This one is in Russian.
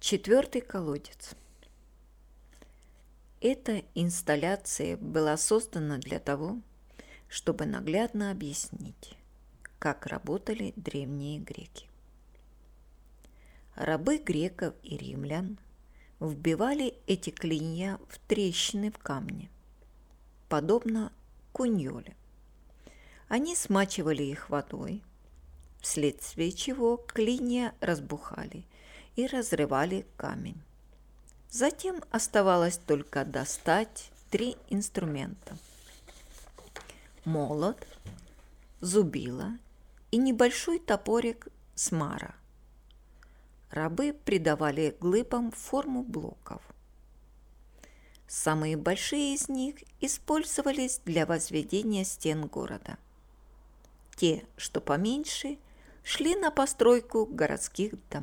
Четвертый колодец. Эта инсталляция была создана для того, чтобы наглядно объяснить, как работали древние греки. Рабы греков и римлян вбивали эти клинья в трещины в камне, подобно куньоле. Они смачивали их водой, вследствие чего клинья разбухали и разрывали камень. Затем оставалось только достать 3 инструмента – молот, зубило и небольшой топорик смара. Рабы придавали глыбам форму блоков. Самые большие из них использовались для возведения стен города. Те, что поменьше, шли на постройку городских домов.